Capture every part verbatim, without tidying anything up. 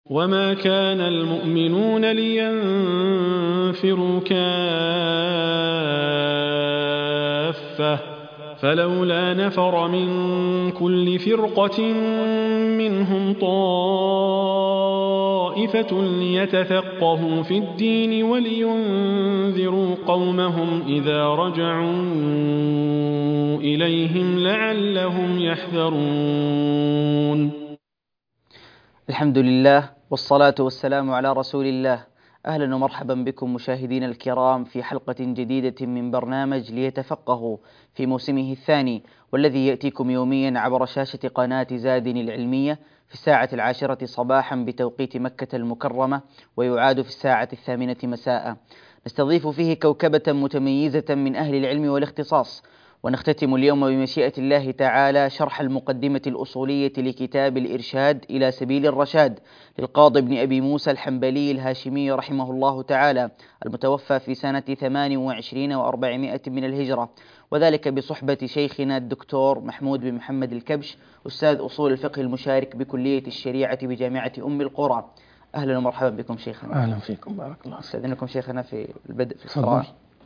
وما كان المؤمنون لينفروا كافة فلولا نفر من كل فرقة منهم طائفة ليتفقهوا في الدين ولينذروا قومهم إذا رجعوا إليهم لعلهم يحذرون. الحمد لله والصلاة والسلام على رسول الله. أهلا ومرحبا بكم مشاهدين الكرام في حلقة جديدة من برنامج ليتفقهوا في موسمه الثاني، والذي يأتيكم يوميا عبر شاشة قناة زاد العلمية في الساعة العاشرة صباحا بتوقيت مكة المكرمة، ويعاد في الساعة الثامنة مساء. نستضيف فيه كوكبة متميزة من أهل العلم والاختصاص، ونختتم اليوم بمشيئة الله تعالى شرح المقدمة الأصولية لكتاب الإرشاد إلى سبيل الرشاد للقاضي ابن أبي موسى الحنبلي الهاشمي رحمه الله تعالى، المتوفى في سنة ثمان وعشرين وأربعمائة من الهجرة، وذلك بصحبة شيخنا الدكتور محمود بن محمد الكبش، أستاذ أصول الفقه المشارك بكلية الشريعة بجامعة أم القرى. أهلا ومرحبا بكم شيخنا. أهلا فيكم، بارك الله. أستاذنكم شيخنا في البدء في القراءة.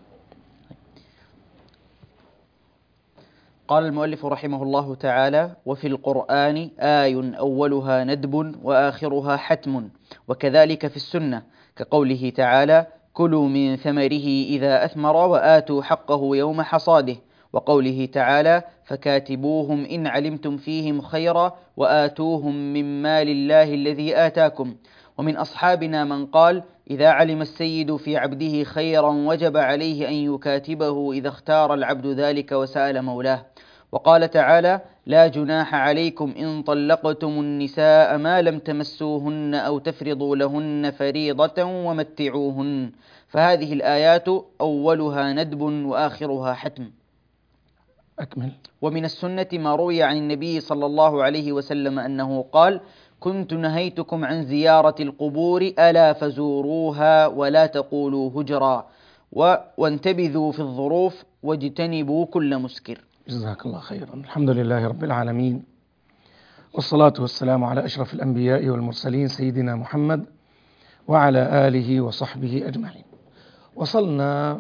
قال المؤلف رحمه الله تعالى: وفي القرآن آي أولها ندب وآخرها حتم، وكذلك في السنة، كقوله تعالى: كلوا من ثمره إذا أثمر وآتوا حقه يوم حصاده، وقوله تعالى: فكاتبوهم إن علمتم فيهم خيرا وآتوهم من مال الله الذي آتاكم. ومن أصحابنا من قال: إذا علم السيد في عبده خيرا وجب عليه أن يكاتبه إذا اختار العبد ذلك وسأل مولاه. وقال تعالى: لا جناح عليكم إن طلقتم النساء ما لم تمسوهن أو تفرضوا لهن فريضة ومتعوهن. فهذه الآيات أولها ندب وآخرها حتم. أكمل. ومن السنة ما روي عن النبي صلى الله عليه وسلم أنه قال: كنت نهيتكم عن زيارة القبور ألا فزوروها ولا تقولوا هجرا، وانتبذوا في الظروف واجتنبوا كل مسكر. جزاك الله خيرا. الحمد لله رب العالمين، والصلاة والسلام على أشرف الأنبياء والمرسلين سيدنا محمد وعلى آله وصحبه أجمعين. وصلنا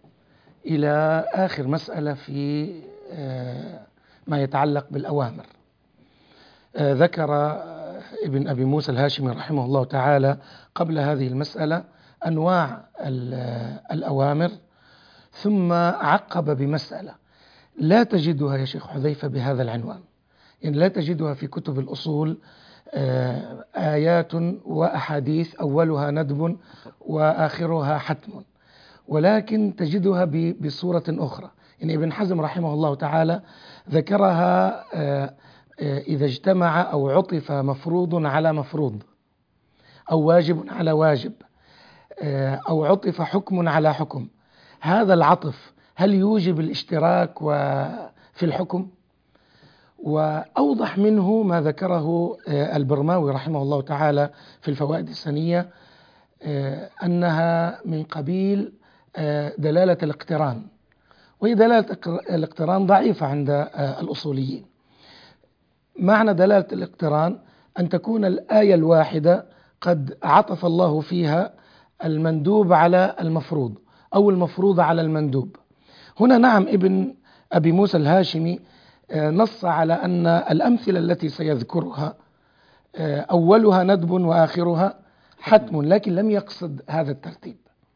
إلى آخر مسألة في ما يتعلق بالأوامر. ذكر ابن أبي موسى الهاشمي رحمه الله تعالى قبل هذه المسألة أنواع الأوامر، ثم عقب بمسألة لا تجدها يا شيخ حذيفة بهذا العنوان، يعني لا تجدها في كتب الأصول، آيات وأحاديث أولها ندب وآخرها حتم، ولكن تجدها بصورة أخرى. يعني ابن حزم رحمه الله تعالى ذكرها إذا اجتمع أو عطف مفروض على مفروض، أو واجب على واجب، أو عطف حكم على حكم. هذا العطف هل يوجب الاشتراك في الحكم؟ وأوضح منه ما ذكره البرماوي رحمه الله تعالى في الفوائد السنية، أنها من قبيل دلالة الاقتران، وهي دلالة الاقتران ضعيفة عند الأصوليين. معنى دلالة الاقتران أن تكون الآية الواحدة قد عطف الله فيها المندوب على المفروض أو المفروض على المندوب. هنا نعم ابن أبي موسى الهاشمي نص على أن الأمثلة التي سيذكرها أولها ندب وآخرها حتم، لكن لم يقصد هذا الترتيب،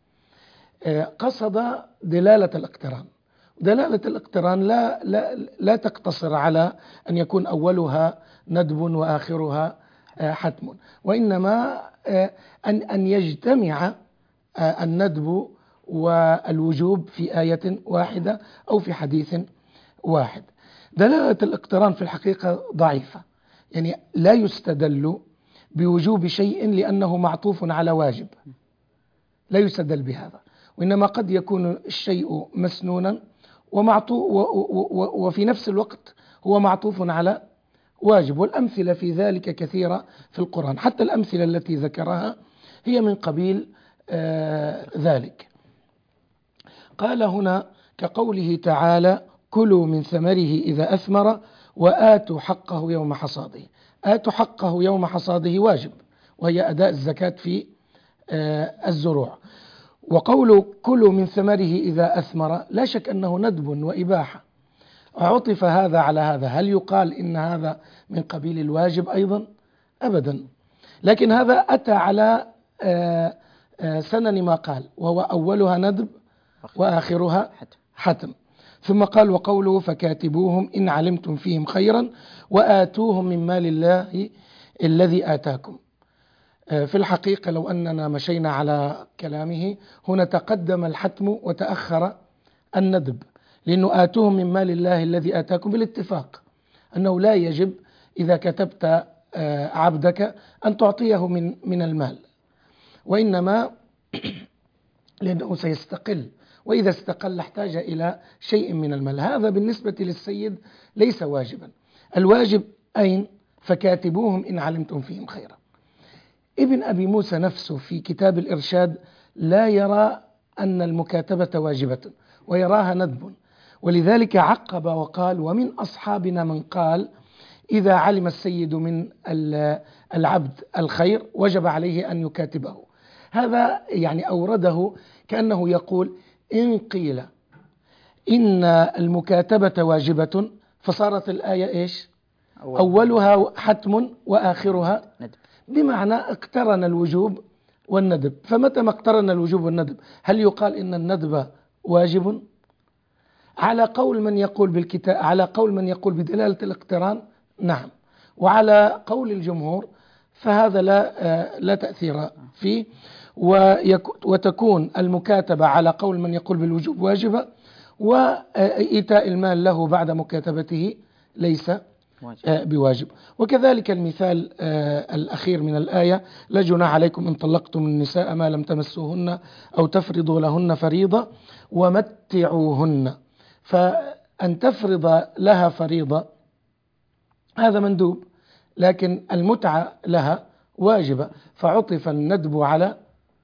قصد دلالة الاقتران. دلالة الاقتران لا, لا, لا تقتصر على أن يكون أولها ندب وآخرها حتم، وإنما أن أن يجتمع الندب والوجوب في آية واحدة أو في حديث واحد. دلالة الاقتران في الحقيقة ضعيفة، يعني لا يستدل بوجوب شيء لأنه معطوف على واجب، لا يستدل بهذا، وإنما قد يكون الشيء مسنونا وفي نفس الوقت هو معطوف على واجب، والأمثلة في ذلك كثيرة في القرآن، حتى الأمثلة التي ذكرها هي من قبيل آه ذلك. قال هنا كقوله تعالى: كلوا من ثمره إذا أثمر وآتوا حقه يوم حصاده. آتوا حقه يوم حصاده واجب، وهي أداء الزكاة في الزروع. وقوله كلوا من ثمره إذا أثمر لا شك أنه ندب وإباحة، عطف هذا على هذا. هل يقال إن هذا من قبيل الواجب أيضا؟ أبدا، لكن هذا أتى على سنن ما قال، وهو أولها ندب وآخرها حتم. ثم قال وقوله فكاتبوهم إن علمتم فيهم خيرا وآتوهم من مال الله الذي آتاكم. في الحقيقة لو أننا مشينا على كلامه هنا تقدم الحتم وتأخر الندب، لأنه آتوهم من مال الله الذي آتاكم بالاتفاق أنه لا يجب إذا كتبت عبدك أن تعطيه من من المال، وإنما لأنه سيستقل، وإذا استقل احتاج إلى شيء من المال. هذا بالنسبة للسيد ليس واجبا. الواجب أين؟ فكاتبوهم إن علمتم فيهم خيرا. ابن أبي موسى نفسه في كتاب الإرشاد لا يرى أن المكاتبة واجبة ويراها ندب، ولذلك عقب وقال ومن أصحابنا من قال إذا علم السيد من العبد الخير وجب عليه أن يكاتبه. هذا يعني أورده كأنه يقول إن قيل إن المكاتبة واجبة فصارت الآية إيش؟ أولها حتم وآخرها ندب، بمعنى اقترن الوجوب والندب. فمتى ما اقترن الوجوب والندب هل يقال إن الندب واجب؟ على قول من يقول بالكتاب، على قول من يقول بدلالة الاقتران نعم، وعلى قول الجمهور فهذا لا لا تأثير فيه، وتكون المكاتبة على قول من يقول بالوجوب واجبة، وإيتاء المال له بعد مكاتبته ليس بواجب. وكذلك المثال الأخير من الآية لا جناح عليكم إن طلقتم النساء ما لم تمسوهن أو تفرضوا لهن فريضة ومتعوهن. فأن تفرض لها فريضة هذا مندوب، لكن المتعة لها واجبة، فعطف الندب على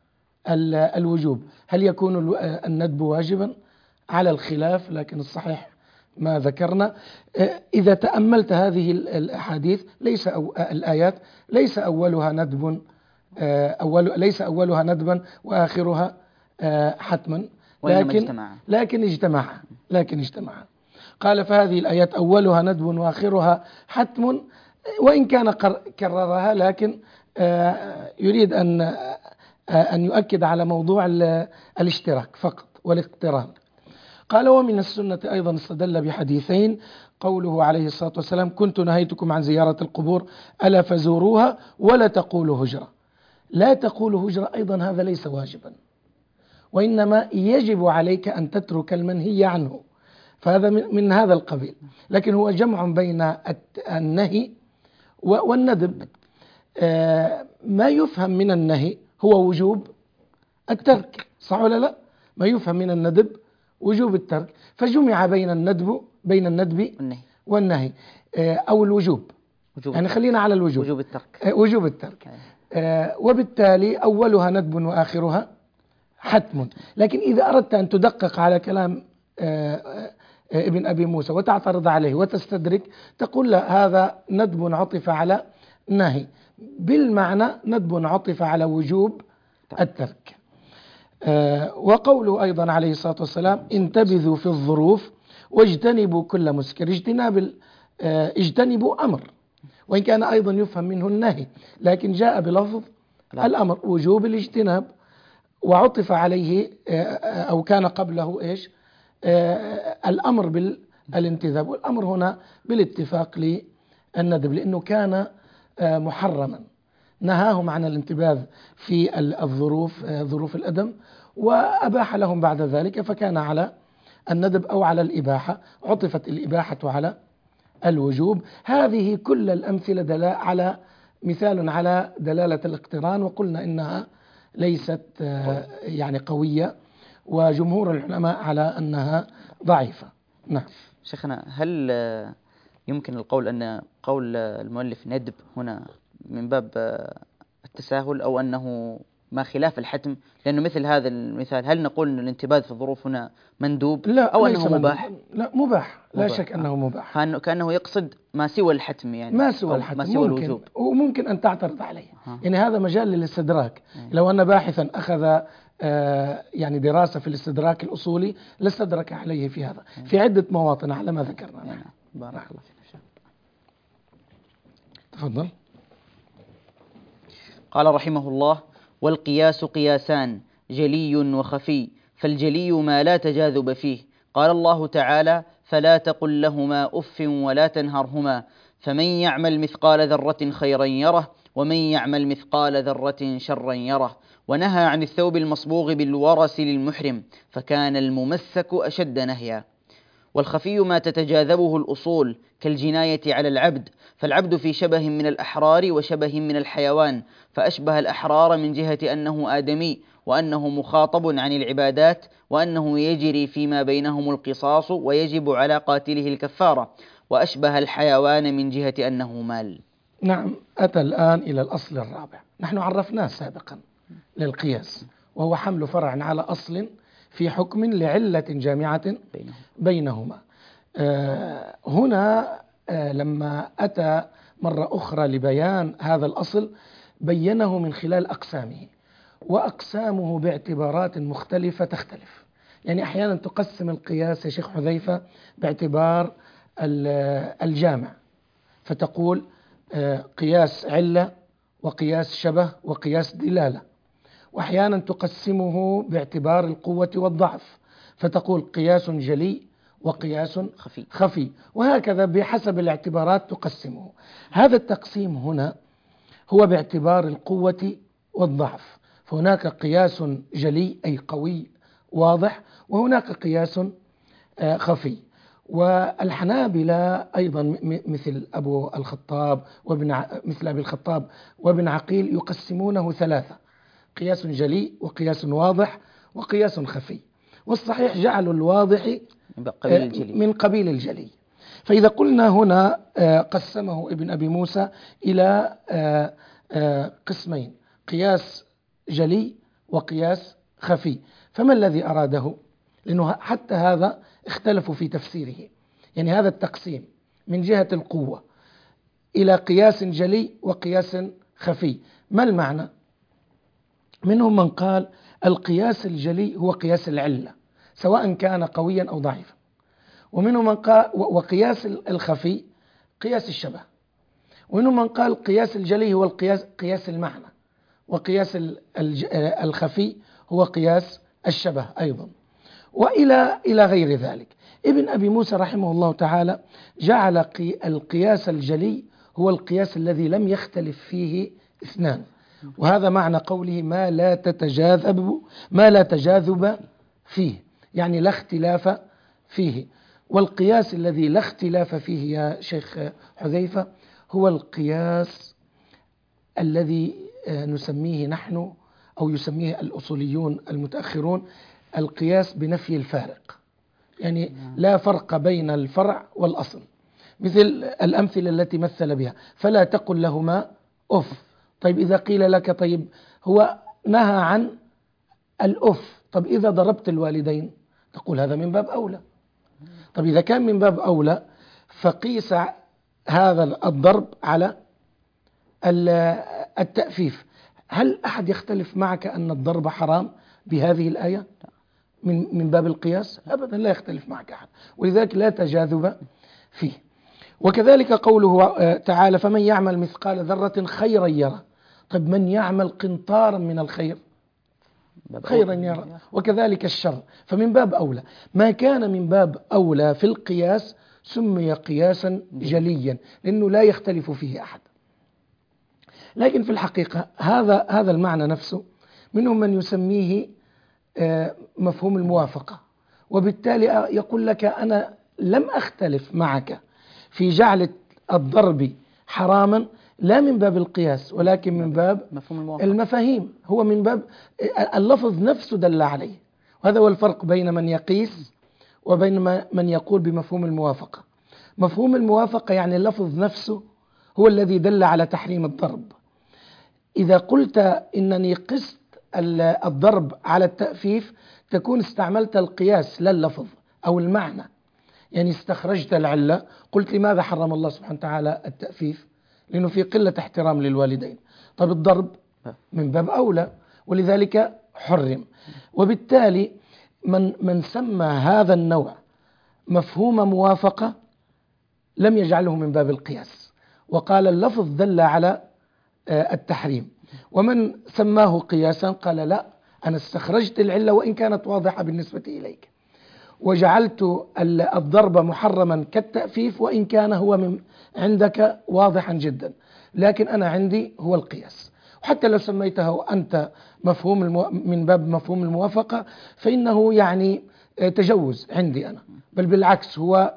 الوجوب. هل يكون الندب واجبا؟ على الخلاف، لكن الصحيح ما ذكرنا. إذا تأملت هذه الأحاديث ليس أو الآيات ليس أولها ندب أول ليس أولها ندبا وآخرها حتما، لكن لكن اجتمع لكن اجتمع قال فهذه الآيات أولها ندب وآخرها حتم، وإن كان كررها لكن يريد أن أن يؤكد على موضوع الاشتراك فقط والاقتران. قال ومن السنة أيضا استدل بحديثين، قوله عليه الصلاة والسلام كنت نهيتكم عن زيارة القبور ألا فزوروها ولا تقولوا هجرة. لا تقولوا هجرة أيضا هذا ليس واجبا، وإنما يجب عليك أن تترك المنهي عنه، فهذا من هذا القبيل. لكن هو جمع بين النهي والندب. ما يفهم من النهي هو وجوب الترك، صح ولا لا؟ ما يفهم من الندب وجوب الترك، فجمع بين الندب بين الندب والنهي أو الوجوب، يعني خلينا على الوجوب، وجوب الترك وجوب الترك وبالتالي أولها ندب وآخرها حتم. لكن إذا أردت أن تدقق على كلام ابن أبي موسى وتعترض عليه وتستدرك تقول لا، هذا ندب عطف على نهي، بالمعنى ندب عطف على وجوب الترك. وقوله أيضا عليه الصلاة والسلام انتبذوا في الظروف واجتنبوا كل مسكر. اجتناب اجتنبوا أمر، وإن كان أيضا يفهم منه النهي، لكن جاء بلفظ الأمر وجوب الاجتناب، وعطف عليه أو كان قبله إيش الأمر بالانتذاب، والأمر هنا بالاتفاق للندب، لأنه كان محرما نهاهم عن الانتباذ في الظروف ظروف الأدم وأباح لهم بعد ذلك، فكان على الندب أو على الإباحة، عطفت الإباحة على الوجوب. هذه كل الأمثلة دلالة على مثال على دلالة الاقتران، وقلنا إنها ليست يعني قوية، وجمهور العلماء على أنها ضعيفة. نعم شيخنا، هل يمكن القول أن قول المؤلف ندب هنا من باب التساهل، أو أنه ما خلاف الحتم؟ لأنه مثل هذا المثال هل نقول أن الانتباذ في الظروف هنا مندوب لا أو ليس أنه مباح؟ مندوب. لا مباح، لا مباح. شك أنه مباح. كأنه, كأنه يقصد ما سوى الحتم يعني، ما سوى الحتم ما سوى ممكن الوجوب، وممكن أن تعترض عليه. ها. يعني هذا مجال للاستدراك. لو أن باحثا أخذ آه يعني دراسة في الاستدراك الأصولي لاستدرك عليه في هذا في عدة مواطن على ما ذكرنا. نعم. بارك الله فيك. تفضل. قال رحمه الله: والقياس قياسان، جلي وخفي، فالجلي ما لا تجاذب فيه. قال الله تعالى: فلا تقل لهما أف ولا تنهرهما، فمن يعمل مثقال ذرة خيرا يره، ومن يعمل مثقال ذرة شرا يره. ونهى عن الثوب المصبوغ بالورس للمحرم، فكان الممسك أشد نهيا. والخفي ما تتجاذبه الأصول كالجناية على العبد، فالعبد في شبه من الأحرار وشبه من الحيوان، فأشبه الأحرار من جهة أنه آدمي، وأنه مخاطب عن العبادات، وأنه يجري فيما بينهم القصاص ويجب على قاتله الكفارة، وأشبه الحيوان من جهة أنه مال. نعم، أتى الآن إلى الأصل الرابع، نحن عرفناه سابقا للقياس، وهو حمل فرع على أصل في حكم لعلة جامعة بينهما. آه هنا آه لما أتى مرة أخرى لبيان هذا الأصل بينه من خلال أقسامه، وأقسامه باعتبارات مختلفة تختلف. يعني أحيانا تقسم القياس يا شيخ حذيفة باعتبار الجامع، فتقول آه قياس علة وقياس شبه وقياس دلالة. وأحيانا تقسمه باعتبار القوة والضعف، فتقول قياس جلي وقياس خفي, خفي وهكذا بحسب الاعتبارات تقسمه. هذا التقسيم هنا هو باعتبار القوة والضعف، فهناك قياس جلي أي قوي واضح، وهناك قياس خفي. والحنابلة أيضا مثل أبو الخطاب وابن مثل أبي الخطاب وابن عقيل يقسمونه ثلاثة: قياس جلي وقياس واضح وقياس خفي. والصحيح جعل الواضح من قبيل الجلي. فإذا قلنا هنا قسمه ابن أبي موسى إلى قسمين: قياس جلي وقياس خفي، فما الذي أراده؟ لأنه حتى هذا اختلفوا في تفسيره. يعني هذا التقسيم من جهة القوة إلى قياس جلي وقياس خفي، ما المعنى؟ منهم من قال القياس الجلي هو قياس العلة سواء كان قويا أو ضعيفا، ومنهم من قال وقياس الخفي قياس الشبه، ومنهم من قال قياس الجلي هو القياس قياس المعنى، وقياس الخفي هو قياس الشبه أيضا، وإلى إلى غير ذلك. ابن أبي موسى رحمه الله تعالى جعل القياس الجلي هو القياس الذي لم يختلف فيه اثنان، وهذا معنى قوله ما لا تتجاذب ما لا تجاذب فيه، يعني لا اختلاف فيه. والقياس الذي لا اختلاف فيه يا شيخ حذيفة هو القياس الذي نسميه نحن أو يسميه الأصوليون المتأخرون القياس بنفي الفارق، يعني لا فرق بين الفرع والأصل، مثل الأمثلة التي مثل بها: فلا تقل لهما أف. طيب إذا قيل لك طيب هو نهى عن الأف، طب إذا ضربت الوالدين تقول هذا من باب أولى. طب إذا كان من باب أولى فقيس هذا الضرب على التأفيف. هل أحد يختلف معك أن الضرب حرام بهذه الآية من من باب القياس؟ أبدا لا يختلف معك أحد، ولذلك لا تجاذب فيه. وكذلك قوله تعالى: فمن يعمل مثقال ذرة خيرا يره. طيب من يعمل قنطارا من الخير خيرا يره، وكذلك الشر، فمن باب أولى. ما كان من باب أولى في القياس سمي قياسا جليا لأنه لا يختلف فيه أحد. لكن في الحقيقة هذا هذا المعنى نفسه منهم من يسميه مفهوم الموافقة، وبالتالي يقول لك أنا لم أختلف معك في جعل الضرب حراما لا من باب القياس ولكن من باب المفاهيم، هو من باب اللفظ نفسه دل عليه. وهذا هو الفرق بين من يقيس وبين من يقول بمفهوم الموافقة. مفهوم الموافقة يعني اللفظ نفسه هو الذي دل على تحريم الضرب. إذا قلت إنني قست الضرب على التأفيف تكون استعملت القياس لا اللفظ أو المعنى. يعني استخرجت العلة، قلت لماذا حرم الله سبحانه وتعالى التأفيف؟ لأنه في قلة احترام للوالدين. طب الضرب من باب أولى، ولذلك حرم. وبالتالي من من سمى هذا النوع مفهوم موافقة لم يجعله من باب القياس، وقال اللفظ دل على التحريم. ومن سماه قياسا قال لا، أنا استخرجت العلة وإن كانت واضحة بالنسبة إليك، وجعلت الضرب محرما كالتأفيف وإن كان هو من عندك واضحا جدا، لكن أنا عندي هو القياس. وحتى لو سميته أنت مفهوم المو... من باب مفهوم الموافقة فإنه يعني تجوز عندي أنا، بل بالعكس هو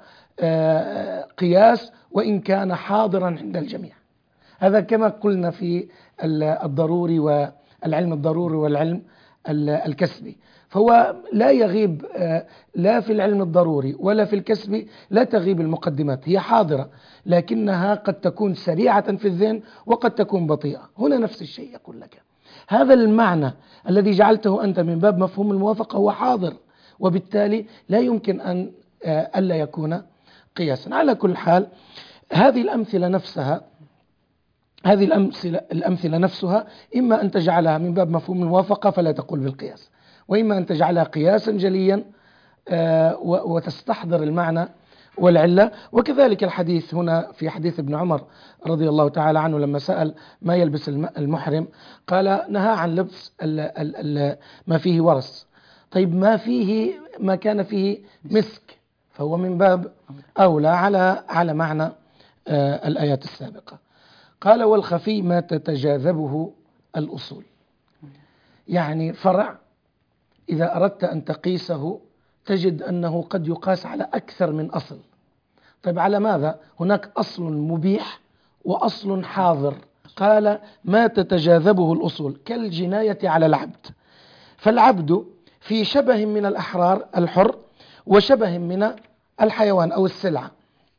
قياس وإن كان حاضرا عند الجميع. هذا كما قلنا في الضروري والعلم الضروري والعلم الكسبي، فهو لا يغيب لا في العلم الضروري ولا في الكسبي، لا تغيب المقدمات، هي حاضرة لكنها قد تكون سريعة في الذهن وقد تكون بطيئة. هنا نفس الشيء يقول لك هذا المعنى الذي جعلته أنت من باب مفهوم الموافقة هو حاضر، وبالتالي لا يمكن أن ألا يكون قياسا. على كل حال هذه الأمثلة نفسها هذه الأمثلة, الأمثلة نفسها إما أن تجعلها من باب مفهوم الموافقة فلا تقول بالقياس، وإما أن تجعلها قياسا جليا وتستحضر المعنى والعلة. وكذلك الحديث هنا في حديث ابن عمر رضي الله تعالى عنه لما سأل ما يلبس المحرم قال نهى عن لبس ال ال ال ما فيه ورس. طيب ما فيه ما كان فيه مسك فهو من باب أولى على على معنى الآيات السابقة. قال والخفي ما تتجاذبه الأصول، يعني فرع إذا أردت أن تقيسه تجد أنه قد يقاس على أكثر من أصل. طيب على ماذا؟ هناك أصل مبيح وأصل حاضر. قال ما تتجاذبه الأصول كالجناية على العبد، فالعبد في شبه من الأحرار الحر وشبه من الحيوان أو السلعة،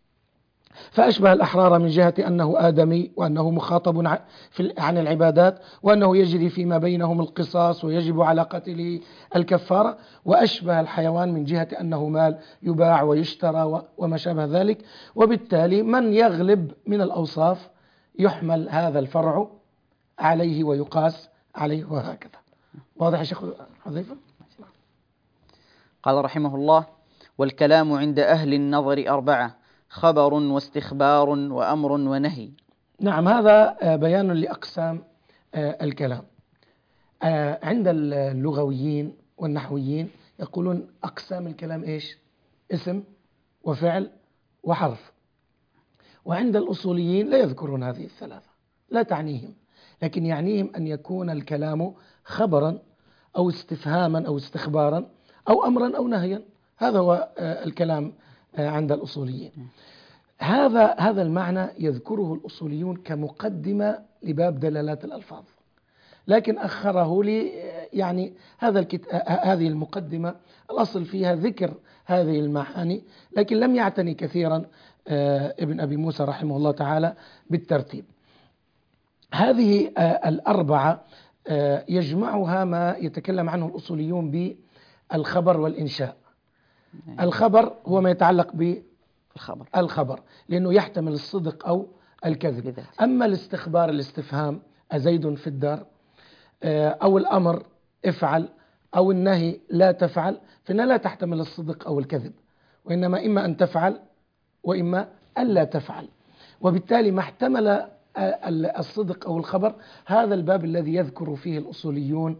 فأشبه الأحرار من جهة أنه آدمي وأنه مخاطب عن العبادات وأنه يجري فيما بينهم القصاص ويجب على قتله الكفارة، وأشبه الحيوان من جهة أنه مال يباع ويشترى وما شابه ذلك. وبالتالي من يغلب من الأوصاف يحمل هذا الفرع عليه ويقاس عليه وهكذا. واضح يا شيخ حذيفة؟ قال رحمه الله والكلام عند أهل النظر أربعة: خبر واستخبار وأمر ونهي. نعم، هذا بيان لأقسام الكلام. عند اللغويين والنحويين يقولون أقسام الكلام إيش؟ اسم وفعل وحرف. وعند الأصوليين لا يذكرون هذه الثلاثة، لا تعنيهم، لكن يعنيهم أن يكون الكلام خبرا أو استفهاما أو استخبارا أو أمرا أو نهيا. هذا هو الكلام عند الأصوليين. هذا هذا المعنى يذكره الأصوليون كمقدمة لباب دلالات الألفاظ، لكن أخره لي يعني هذا الكت... هذه المقدمة الأصل فيها ذكر هذه المعاني، لكن لم يعتني كثيرا ابن أبي موسى رحمه الله تعالى بالترتيب. هذه الأربعة يجمعها ما يتكلم عنه الأصوليون بالخبر والإنشاء. الخبر هو ما يتعلق بالخبر الخبر لأنه يحتمل الصدق أو الكذب. أما الاستخبار الاستفهام أزيد في الدار أو الأمر افعل أو النهي لا تفعل فإنها لا تحتمل الصدق أو الكذب، وإنما إما أن تفعل وإما ألا تفعل. وبالتالي ما احتمل الصدق أو الخبر هذا الباب الذي يذكر فيه الأصوليون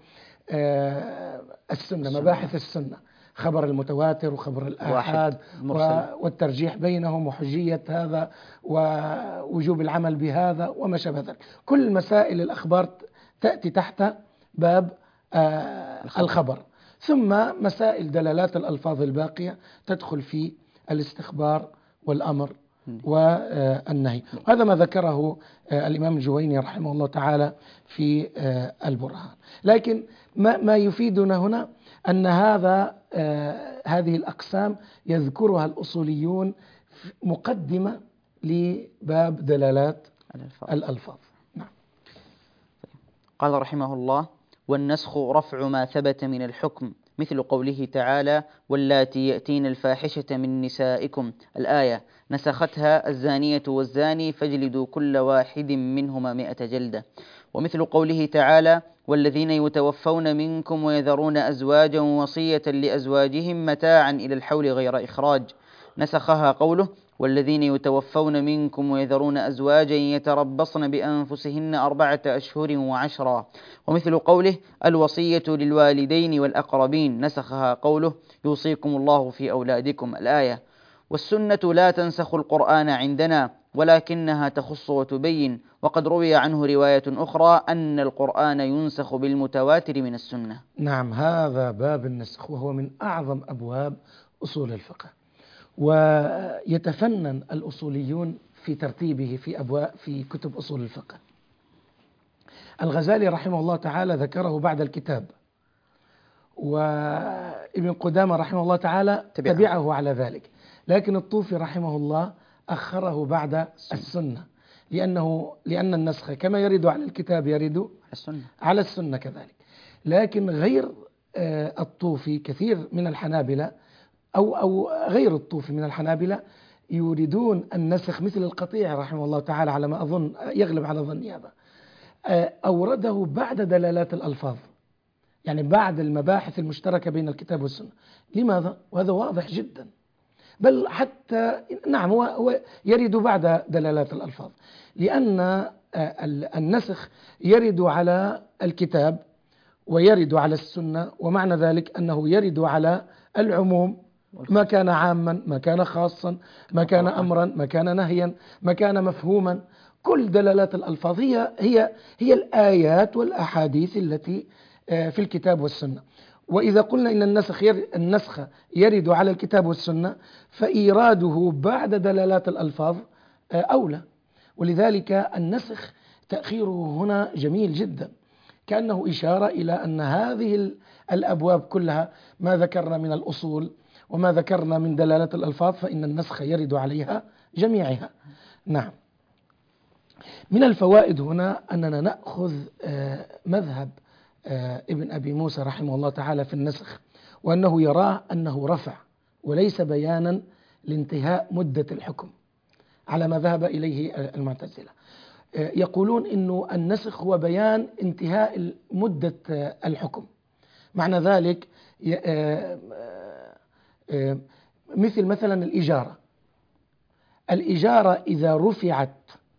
السنة، مباحث السنة، خبر المتواتر وخبر الآحاد والترجيح بينهم وحجية هذا ووجوب العمل بهذا وما شابه ذلك. كل مسائل الأخبار تأتي تحت باب الخبر. ثم مسائل دلالات الألفاظ الباقية تدخل في الاستخبار والأمر والنهي. هذا ما ذكره الإمام الجويني رحمه الله تعالى في البرهان. لكن ما يفيدنا هنا أن هذا هذه الأقسام يذكرها الأصوليون مقدمة لباب دلالات الألفاظ. نعم. قال رحمه الله والنسخ رفع ما ثبت من الحكم، مثل قوله تعالى: واللاتي يأتين الفاحشة من نسائكم، الآية، نسختها: الزانية والزاني فاجلدوا كل واحد منهما مئة جلدة. ومثل قوله تعالى: والذين يتوفون منكم ويذرون أزواجا وصية لأزواجهم متاعا إلى الحول غير إخراج، نسخها قوله: والذين يتوفون منكم ويذرون أزواجا يتربصن بأنفسهن أربعة أشهر وعشرا. ومثل قوله: الوصية للوالدين والأقربين، نسخها قوله: يوصيكم الله في أولادكم، الآية. والسنة لا تنسخ القرآن عندنا، ولكنها تخص وتبين، وقد روي عنه رواية أخرى أن القرآن ينسخ بالمتواتر من السنة. نعم، هذا باب النسخ، وهو من أعظم أبواب أصول الفقه، ويتفنن الأصوليون في ترتيبه في أبواب في كتب أصول الفقه. الغزالي رحمه الله تعالى ذكره بعد الكتاب، وابن قدامة رحمه الله تعالى تبعه, تبعه على ذلك، لكن الطوفي رحمه الله أخره بعد السنة، لأنه لأن النسخ كما يرد على الكتاب يرد السنة. على السنة كذلك. لكن غير الطوفي كثير من الحنابلة أو أو غير الطوفي من الحنابلة يريدون النسخ، مثل القطيع رحمه الله تعالى على ما أظن، يغلب على ظني هذا، أورده بعد دلالات الألفاظ، يعني بعد المباحث المشتركة بين الكتاب والسنة. لماذا؟ وهذا واضح جدا، بل حتى نعم هو, هو يرد بعد دلالات الألفاظ، لأن النسخ يرد على الكتاب ويرد على السنة، ومعنى ذلك أنه يرد على العموم، ما كان عاما، ما كان خاصا، ما كان أمرا، ما كان نهيا، ما كان مفهوما. كل دلالات الألفاظ هي هي هي الآيات والأحاديث التي في الكتاب والسنة. وإذا قلنا إن النسخ النسخ يرد على الكتاب والسنة، فإيراده بعد دلالات الألفاظ أولى. ولذلك النسخ تأخيره هنا جميل جدا، كأنه إشارة إلى أن هذه الأبواب كلها، ما ذكرنا من الأصول وما ذكرنا من دلالات الألفاظ، فإن النسخ يرد عليها جميعها. نعم. من الفوائد هنا أننا نأخذ مذهب ابن أبي موسى رحمه الله تعالى في النسخ، وأنه يراه أنه رفع وليس بيانا لانتهاء مدة الحكم، على ما ذهب إليه المعتزلة. يقولون إنه النسخ هو بيان انتهاء مدة الحكم. معنى ذلك مثل مثلا الإجارة الإجارة إذا رفعت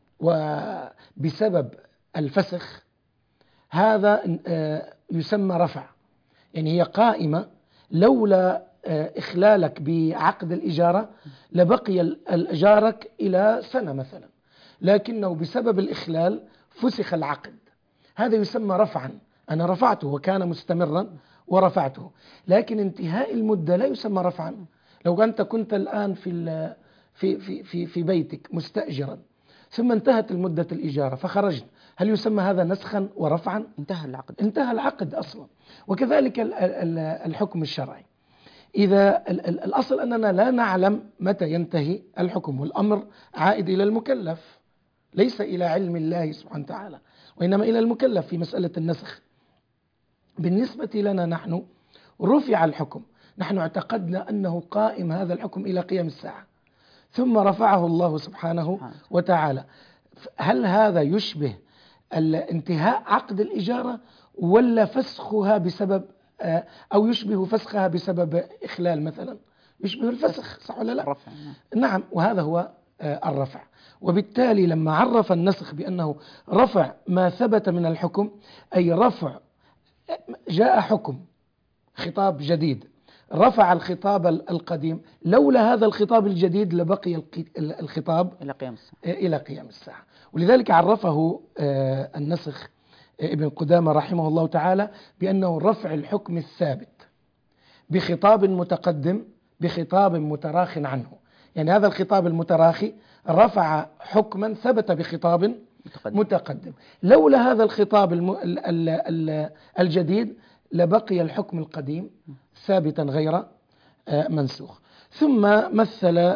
وبسبب الفسخ، هذا يسمى رفع، يعني هي قائمة، لولا إخلالك بعقد الإجارة لبقي الإجارك إلى سنة مثلا، لكنه بسبب الإخلال فسخ العقد، هذا يسمى رفعا، أنا رفعته وكان مستمرا ورفعته. لكن انتهاء المدة لا يسمى رفعا. لو أنت كنت الآن في في في في في بيتك مستأجرا، ثم انتهت المدة الإجارة فخرجت، هل يسمى هذا نسخا ورفعا؟ انتهى العقد، انتهى العقد أصلا. وكذلك الحكم الشرعي، إذا الأصل أننا لا نعلم متى ينتهي الحكم، والأمر عائد إلى المكلف ليس إلى علم الله سبحانه وتعالى، وإنما إلى المكلف في مسألة النسخ. بالنسبة لنا نحن رفع الحكم، نحن اعتقدنا أنه قائم هذا الحكم إلى قيام الساعة، ثم رفعه الله سبحانه وتعالى. هل هذا يشبه انتهاء عقد الإجارة ولا فسخها بسبب، أو يشبه فسخها بسبب إخلال مثلا؟ يشبه الفسخ، صح ولا لا؟ الرفع. نعم، وهذا هو الرفع. وبالتالي لما عرف النسخ بأنه رفع ما ثبت من الحكم، أي رفع، جاء حكم خطاب جديد رفع الخطاب القديم، لولا هذا الخطاب الجديد لبقي الخطاب إلى قيام الساعة. إلى قيام الساعة. ولذلك عرفه النسخ ابن قدامة رحمه الله تعالى بأنه رفع الحكم الثابت بخطاب متقدم بخطاب متراخ عنه. يعني هذا الخطاب المتراخي رفع حكما ثبت بخطاب متقدم, متقدم. لولا هذا الخطاب الم... ال... ال... ال... الجديد لبقي الحكم القديم ثابتا غير منسوخ. ثم مثل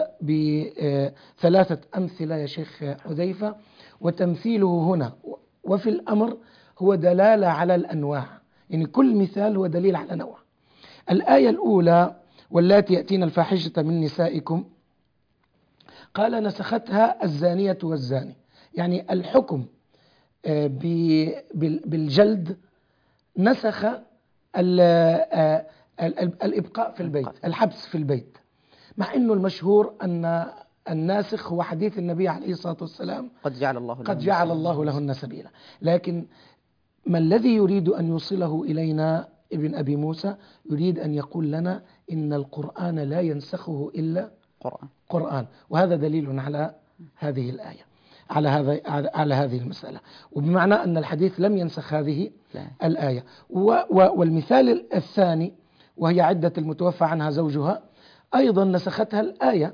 بثلاثة أمثلة يا شيخ حذيفة، وتمثيله هنا وفي الأمر هو دلالة على الأنواع، يعني كل مثال هو دليل على نوع. الآية الأولى واللاتي يأتين الفاحشة من نسائكم، قال نسختها الزانية والزاني، يعني الحكم بالجلد نسخ الإبقاء في البيت، الحبس في البيت، مع أنه المشهور أن الناسخ هو حديث النبي عليه الصلاة والسلام قد جعل الله قد جعل الله لهن سبيلا. لكن ما الذي يريد أن يوصله إلينا ابن أبي موسى؟ يريد أن يقول لنا إن القرآن لا ينسخه إلا قرآن, قرآن. وهذا دليل على هذه الآية، على هذا على هذه المسألة، وبمعنى أن الحديث لم ينسخ هذه لا. الآية. والمثال الثاني وهي عدة المتوفى عنها زوجها، أيضا نسختها الآية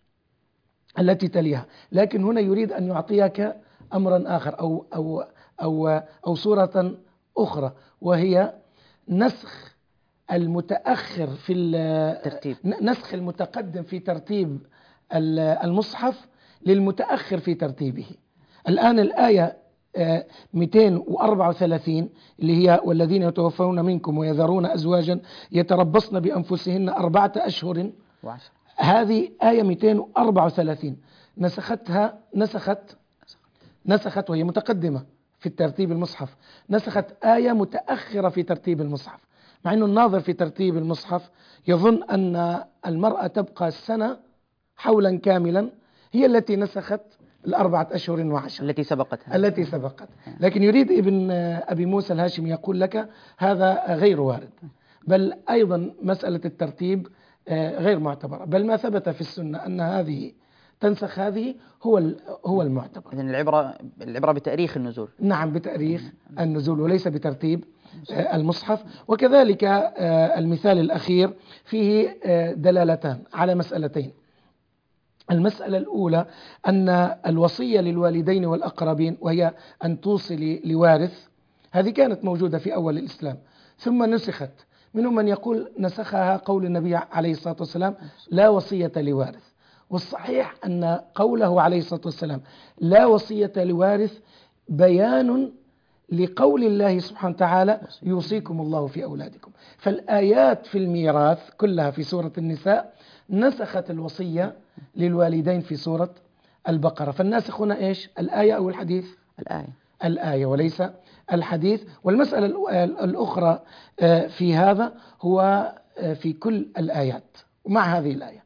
التي تليها، لكن هنا يريد أن يعطيك أمرا آخر أو أو أو أو صورة أخرى، وهي نسخ المتأخر في الترتيب، نسخ المتقدم في ترتيب المصحف للمتأخر في ترتيبه. الآن الآية مئتين وأربعة وثلاثين اللي هي والذين يتوفون منكم ويذرون أزواجا يتربصن بأنفسهن أربعة أشهر وعشر، هذه آية مئتين وأربعة وثلاثين نسختها نسخت نسخت وهي متقدمة في الترتيب المصحف، نسخت آية متأخرة في ترتيب المصحف، مع أنه الناظر في ترتيب المصحف يظن أن المرأة تبقى السنة حولا كاملا، هي التي نسخت الأربعة أشهر وعشر التي سبقتها التي سبقت لكن يريد ابن أبي موسى الهاشمي يقول لك هذا غير وارد، بل أيضا مسألة الترتيب غير معتبرة، بل ما ثبت في السنة أن هذه تنسخ هذه هو هو المعتبر. إذن العبرة العبرة بتاريخ النزول. نعم، بتاريخ النزول وليس بترتيب المصحف. وكذلك المثال الأخير فيه دلالتان على مسألتين. المسألة الأولى أن الوصية للوالدين والأقربين وهي أن توصي لوارث، هذه كانت موجودة في أول الإسلام ثم نسخت. منهم من يقول نسخها قول النبي عليه الصلاة والسلام لا وصية لوارث، والصحيح أن قوله عليه الصلاة والسلام لا وصية لوارث بيان لقول الله سبحانه وتعالى يوصيكم الله في أولادكم. فالآيات في الميراث كلها في سورة النساء نسخت الوصية للوالدين في سورة البقرة. فالناسخ هنا إيش؟ الآية أو الحديث؟ الآية الآية وليس الحديث. والمسألة الأخرى في هذا هو في كل الآيات ومع هذه الآية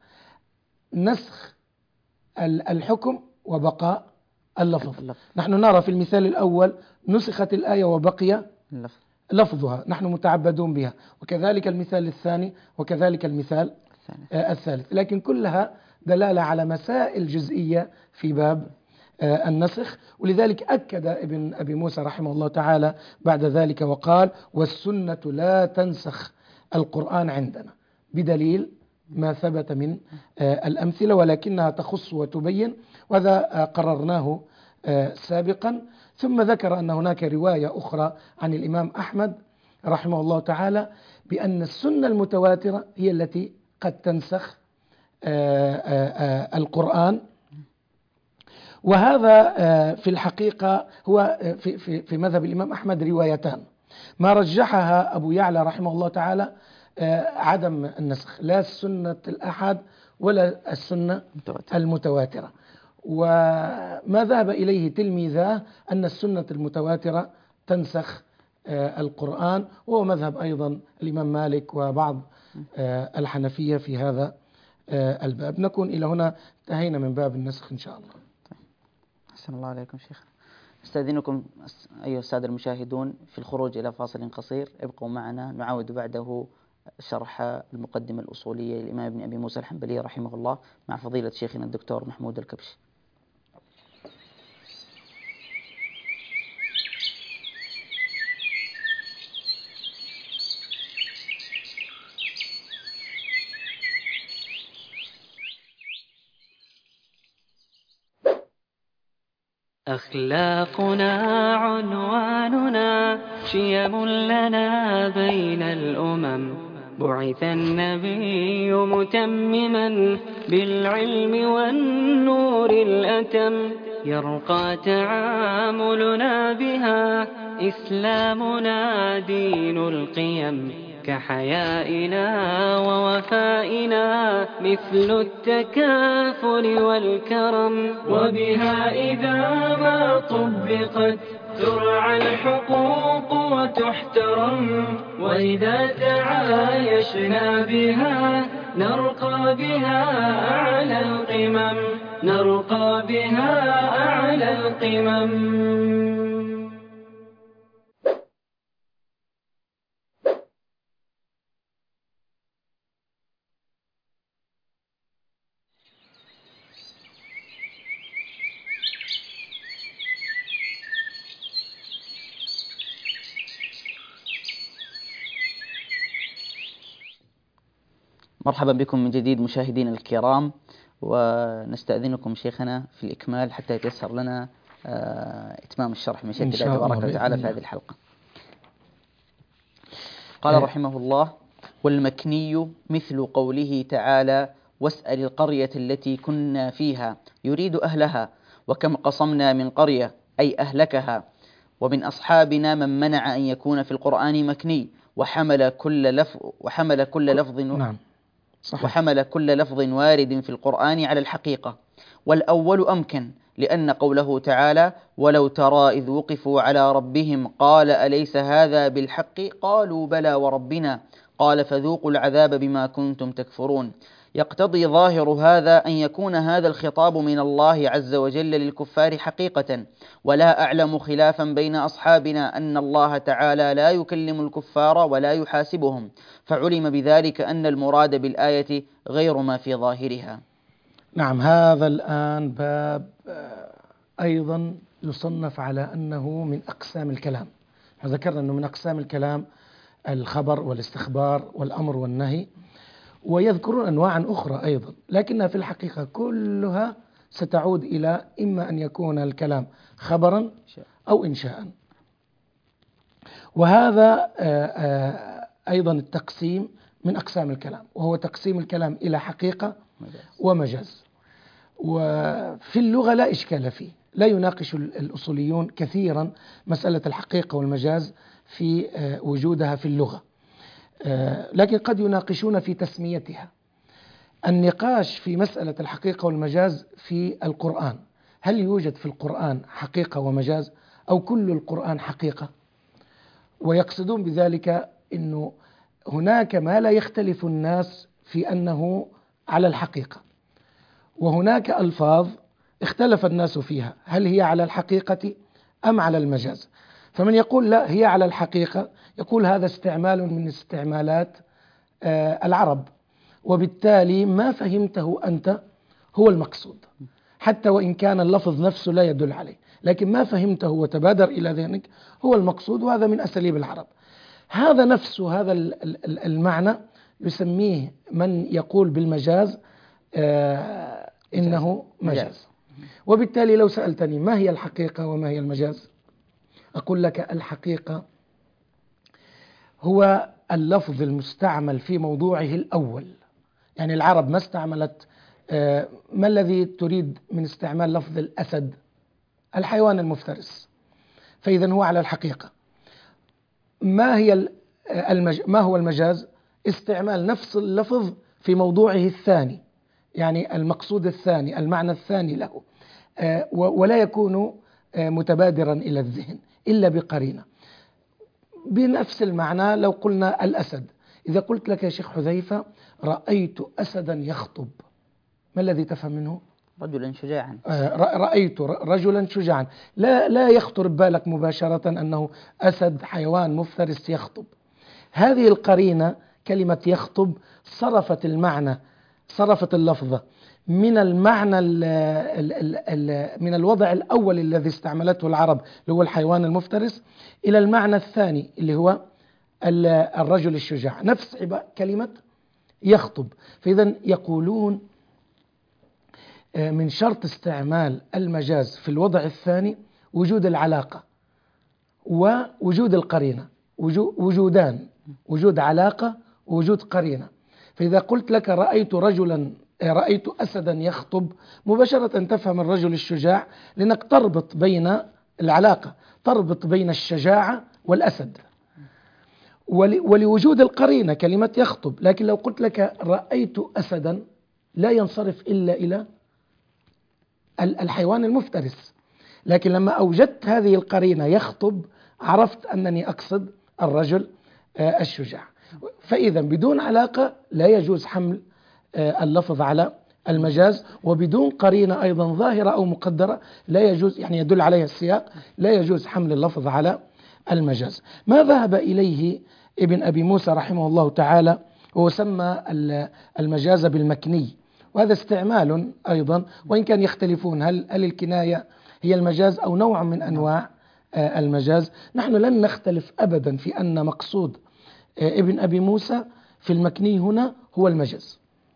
نسخ الحكم وبقاء اللفظ. اللفظ. نحن نرى في المثال الأول نسخت الآية وبقي اللفظ. لفظها، نحن متعبدون بها، وكذلك المثال الثاني وكذلك المثال الثالث, الثالث. لكن كلها دلالة على مسائل جزئية في باب النسخ. ولذلك أكد ابن أبي موسى رحمه الله تعالى بعد ذلك وقال والسنة لا تنسخ القرآن عندنا، بدليل ما ثبت من الأمثلة، ولكنها تخص وتبين، وهذا قررناه سابقا. ثم ذكر أن هناك رواية أخرى عن الإمام أحمد رحمه الله تعالى بأن السنة المتواترة هي التي قد تنسخ القرآن. وهذا في الحقيقة هو في, في, في مذهب الإمام أحمد روايتان، ما رجحها أبو يعلى رحمه الله تعالى عدم النسخ، لا السنة الأحد ولا السنة المتواترة. وما ذهب إليه تلميذاه أن السنة المتواترة تنسخ القرآن، وهو مذهب أيضا الإمام مالك وبعض الحنفية في هذا الباب. نكون إلى هنا انتهينا من باب النسخ إن شاء الله. أحسن الله عليكم شيخ. استأذنكم أيها السادة المشاهدون في الخروج إلى فاصل قصير، ابقوا معنا نعاود بعده شرح المقدمة الأصولية للإمام ابن أبي موسى الحنبلي رحمه الله مع فضيلة شيخنا الدكتور محمود الكبشي. أخلاقنا عنواننا، شيم لنا بين الأمم، بعث النبي متمما بالعلم والنور الأتم، يرقى تعاملنا بها إسلامنا دين القيم كحيائنا ووفائنا مثل التكافل والكرم، وبها إذا ما طبقت ترعى الحقوق وتحترم، وإذا تعايشنا بها نرقى بها أعلى القمم، نرقى بها أعلى القمم. مرحبا بكم من جديد مشاهدينا الكرام، ونستأذنكم شيخنا في الإكمال حتى يتيسر لنا إتمام الشرح من شيخ الله تبارك وتعالى في هذه الحلقة. قال رحمه الله: والمكني مثل قوله تعالى: واسأل القرية التي كنا فيها، يريد أهلها، وكم قصمنا من قرية أي أهلكها. ومن أصحابنا من منع أن يكون في القرآن مكني، وحمل كل لفظ وحمل كل لفظ نعم صحيح. وحمل كل لفظ وارد في القرآن على الحقيقة. والأول أمكن، لأن قوله تعالى: ولو ترى إذ وقفوا على ربهم قال أليس هذا بالحق قالوا بلى وربنا قال فذوقوا العذاب بما كنتم تكفرون، يقتضي ظاهر هذا أن يكون هذا الخطاب من الله عز وجل للكفار حقيقة. ولا أعلم خلافا بين أصحابنا أن الله تعالى لا يكلم الكفار ولا يحاسبهم، فعلم بذلك أن المراد بالآية غير ما في ظاهرها. نعم، هذا الآن باب أيضا يصنف على أنه من أقسام الكلام. ذكرنا أنه من أقسام الكلام الخبر والاستخبار والأمر والنهي، ويذكرون أنواعا أخرى أيضا، لكنها في الحقيقة كلها ستعود إلى إما أن يكون الكلام خبرا أو إنشاء. وهذا أيضا التقسيم من أقسام الكلام، وهو تقسيم الكلام إلى حقيقة ومجاز. وفي اللغة لا إشكال فيه، لا يناقش الأصوليون كثيرا مسألة الحقيقة والمجاز في وجودها في اللغة، لكن قد يناقشون في تسميتها. النقاش في مسألة الحقيقة والمجاز في القرآن: هل يوجد في القرآن حقيقة ومجاز أو كل القرآن حقيقة؟ ويقصدون بذلك أنه هناك ما لا يختلف الناس في أنه على الحقيقة، وهناك ألفاظ اختلف الناس فيها، هل هي على الحقيقة أم على المجاز؟ فمن يقول لا هي على الحقيقة يقول هذا استعمال من استعمالات العرب، وبالتالي ما فهمته أنت هو المقصود، حتى وإن كان اللفظ نفسه لا يدل عليه، لكن ما فهمته وتبادر إلى ذهنك هو المقصود، وهذا من أساليب العرب. هذا نفسه هذا المعنى يسميه من يقول بالمجاز آه إنه مجاز. وبالتالي لو سألتني ما هي الحقيقة وما هي المجاز، أقول لك الحقيقة هو اللفظ المستعمل في موضوعه الأول. يعني العرب ما استعملت آه ما الذي تريد من استعمال لفظ الأسد؟ الحيوان المفترس، فإذا هو على الحقيقة. ما هي المج... ما هو المجاز؟ استعمال نفس اللفظ في موضوعه الثاني، يعني المقصود الثاني، المعنى الثاني له، آه ولا يكون آه متبادرا إلى الذهن إلا بقرينة. بنفس المعنى لو قلنا الأسد، إذا قلت لك يا شيخ حذيفة رأيت أسدا يخطب، ما الذي تفهم منه؟ رجلا شجاعا. آه رأيت رجلا شجاعا، لا لا يخطر ببالك مباشرة أنه أسد حيوان مفترس يخطب. هذه القرينة كلمة يخطب صرفت المعنى، صرفت اللفظة من المعنى ال ال ال ال من الوضع الأول الذي استعملته العرب اللي هو الحيوان المفترس إلى المعنى الثاني اللي هو الرجل الشجاع، نفس كلمة يخطب. فإذا يقولون من شرط استعمال المجاز في الوضع الثاني وجود العلاقة ووجود القرينة، وجودان، وجود علاقة ووجود قرينة. فإذا قلت لك رأيت رجلا رأيت أسدا يخطب، مباشرة تفهم الرجل الشجاع، لأنك تربط بين العلاقة تربط بين الشجاعة والأسد، ولوجود القرينة كلمة يخطب. لكن لو قلت لك رأيت أسدا لا ينصرف إلا إلى الحيوان المفترس، لكن لما أوجدت هذه القرينة يخطب عرفت أنني أقصد الرجل الشجاع. فإذا بدون علاقة لا يجوز حمل اللفظ على المجاز، وبدون قرينة أيضا ظاهرة أو مقدرة لا يجوز، يعني يدل عليها السياق، لا يجوز حمل اللفظ على المجاز. ما ذهب إليه ابن أبي موسى رحمه الله تعالى هو سمى المجاز بالمكني، وهذا استعمال أيضا، وإن كان يختلفون هل هل الكناية هي المجاز أو نوع من أنواع المجاز. نحن لن نختلف أبدا في أن مقصود ابن أبي موسى في المكني هنا هو المجاز.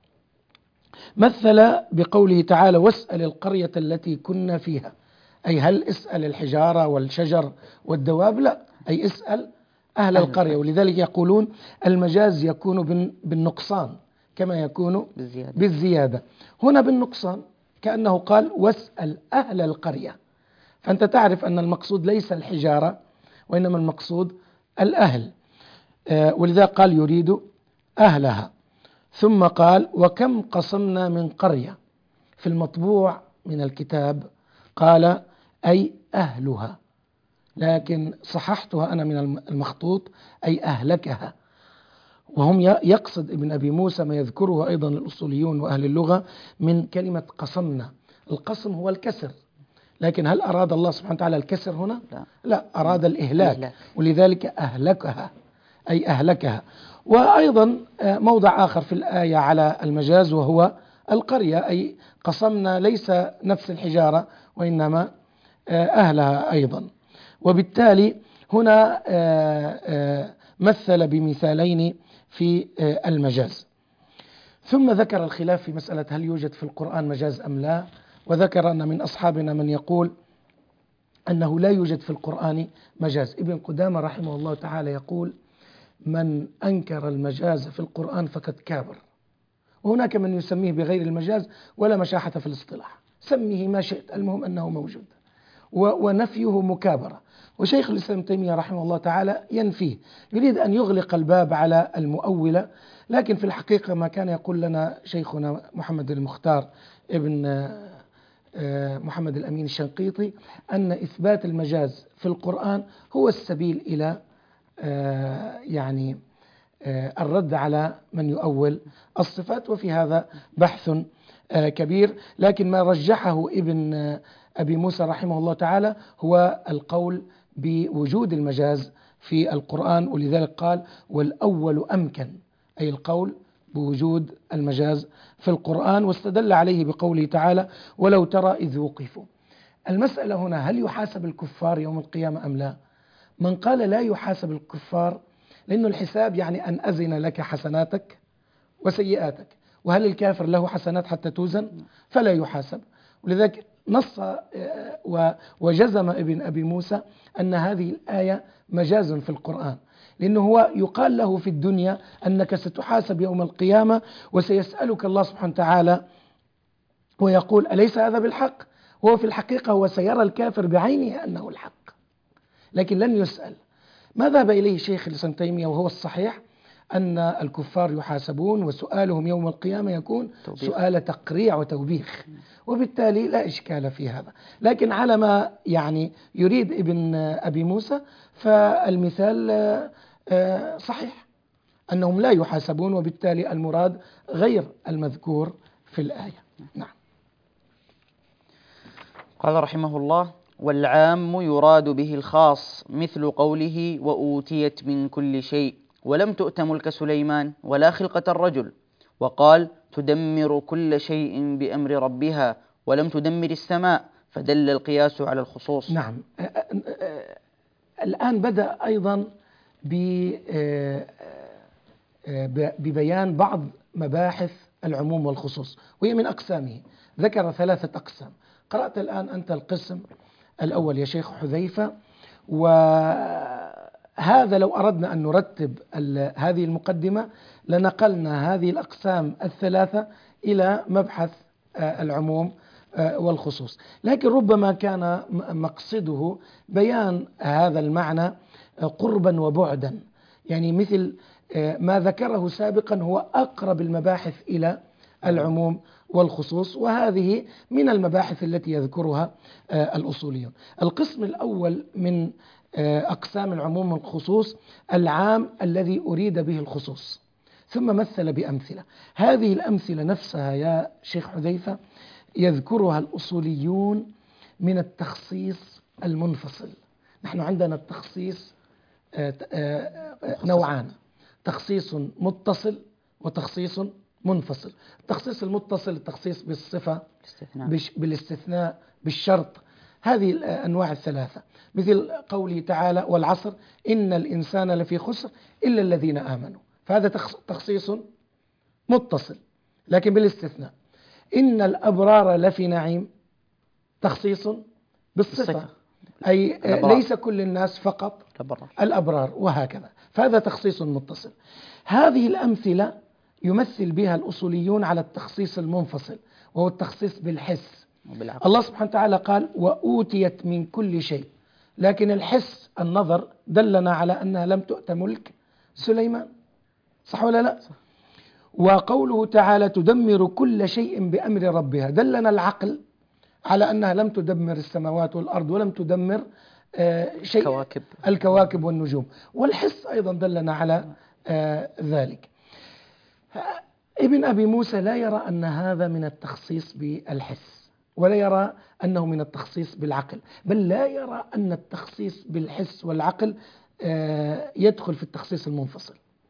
مثل بقوله تعالى واسأل القرية التي كنا فيها، أي هل اسأل الحجارة والشجر والدواب؟ لا، أي اسأل أهل القرية. ولذلك يقولون المجاز يكون بالنقصان كما يكون بالزيادة. بالزيادة هنا بالنقصان، كأنه قال واسأل أهل القرية، فأنت تعرف أن المقصود ليس الحجارة وإنما المقصود الأهل، ولذا قال يريد أهلها. ثم قال وكم قصمنا من قرية، في المطبوع من الكتاب قال أي أهلها، لكن صححتها أنا من المخطوط أي أهلكها. وهم يقصد ابن أبي موسى ما يذكره أيضا الأصوليون وأهل اللغة من كلمة قصمنا. القصم هو الكسر، لكن هل أراد الله سبحانه وتعالى الكسر هنا؟ لا, لا أراد الإهلاك، ولذلك أهلكها أي أهلكها. وأيضا موضع آخر في الآية على المجاز وهو القرية، أي قصمنا ليس نفس الحجارة وإنما أهلها أيضا. وبالتالي هنا مثل بمثالين في المجاز. ثم ذكر الخلاف في مسألة هل يوجد في القرآن مجاز أم لا، وذكر أن من أصحابنا من يقول أنه لا يوجد في القرآن مجاز. ابن قدامة رحمه الله تعالى يقول من أنكر المجاز في القرآن فقد كابر. وهناك من يسميه بغير المجاز ولا مشاحة في الاصطلاح، سميه ما شئت، المهم أنه موجود، ونفيه مكابرة. وشيخ الإسلام تيمية رحمه الله تعالى ينفيه، يريد أن يغلق الباب على المؤولة. لكن في الحقيقة ما كان يقول لنا شيخنا محمد المختار ابن محمد الأمين الشنقيطي أن إثبات المجاز في القرآن هو السبيل إلى يعني الرد على من يؤول الصفات، وفي هذا بحث كبير. لكن ما رجحه ابن أبي موسى رحمه الله تعالى هو القول بوجود المجاز في القرآن، ولذلك قال والأول أمكن، أي القول بوجود المجاز في القرآن، واستدل عليه بقوله تعالى ولو ترى إذ وقفوا. المسألة هنا هل يحاسب الكفار يوم القيامة أم لا؟ من قال لا يحاسب الكفار لأنه الحساب يعني أن أزن لك حسناتك وسيئاتك، وهل الكافر له حسنات حتى توزن؟ فلا يحاسب. ولذلك نص وجزم ابن أبي موسى أن هذه الآية مجاز في القرآن، لأنه هو يقال له في الدنيا أنك ستحاسب يوم القيامة وسيسألك الله سبحانه وتعالى ويقول أليس هذا بالحق؟ وهو في الحقيقة هو سيرى الكافر بعينه أنه الحق، لكن لن يسأل. ما ذهب إليه شيخ الإسلام تيمية وهو الصحيح أن الكفار يحاسبون، وسؤالهم يوم القيامة يكون توبيخ. سؤال تقريع وتوبيخ، وبالتالي لا إشكال في هذا. لكن على ما يعني يريد ابن أبي موسى فالمثال صحيح أنهم لا يحاسبون، وبالتالي المراد غير المذكور في الآية. نعم. قال رحمه الله والعام يراد به الخاص، مثل قوله وأوتيت من كل شيء ولم تؤت ملك سليمان ولا خلقة الرجل، وقال تدمر كل شيء بأمر ربها ولم تدمر السماء، فدل القياس على الخصوص. نعم. الآن بدأ أيضا ببيان بعض مباحث العموم والخصوص، وهي من أقسامه. ذكر ثلاثة أقسام. قرأت الآن أنت القسم الأول يا شيخ حذيفة، وهذا لو أردنا أن نرتب هذه المقدمة لنقلنا هذه الأقسام الثلاثة إلى مبحث العموم والخصوص، لكن ربما كان مقصده بيان هذا المعنى قربا وبعدا، يعني مثل ما ذكره سابقا هو أقرب المباحث إلى العموم والخصوص، وهذه من المباحث التي يذكرها الأصوليون. القسم الأول من أقسام العموم والخصوص العام الذي أريد به الخصوص، ثم مثل بأمثلة. هذه الأمثلة نفسها يا شيخ حذيفة يذكرها الأصوليون من التخصيص المنفصل. نحن عندنا التخصيص نوعان: تخصيص متصل وتخصيص منفصل. التخصيص المتصل التخصيص بالصفة بالاستثناء بالشرط، هذه الأنواع الثلاثة، مثل قوله تعالى: والعصر إن الإنسان لفي خسر إلا الذين آمنوا، فهذا تخصيص متصل لكن بالاستثناء. إن الأبرار لفي نعيم، تخصيص بالصفة، أي الأبرار. ليس كل الناس فقط الأبرار. الأبرار، وهكذا، فهذا تخصيص متصل. هذه الأمثلة يمثل بها الأصوليون على التخصيص المنفصل، وهو التخصيص بالحس. وبالعقل. الله سبحانه وتعالى قال: وأوتيت من كل شيء، لكن الحس النظر دلنا على أنها لم تؤت ملك سليمان، صح ولا لا؟ صح. وقوله تعالى: تدمر كل شيء بأمر ربها، دلنا العقل على أنها لم تدمر السماوات والأرض ولم تدمر آه شيء الكواكب. الكواكب والنجوم. والحس أيضا دلنا على آه ذلك. ابن أبي موسى لا يرى أن هذا من التخصيص بالحس، ولا يرى أنه من التخصيص بالعقل، بل لا يرى أن التخصيص بالحس والعقل آه يدخل في التخصيص المنفصل،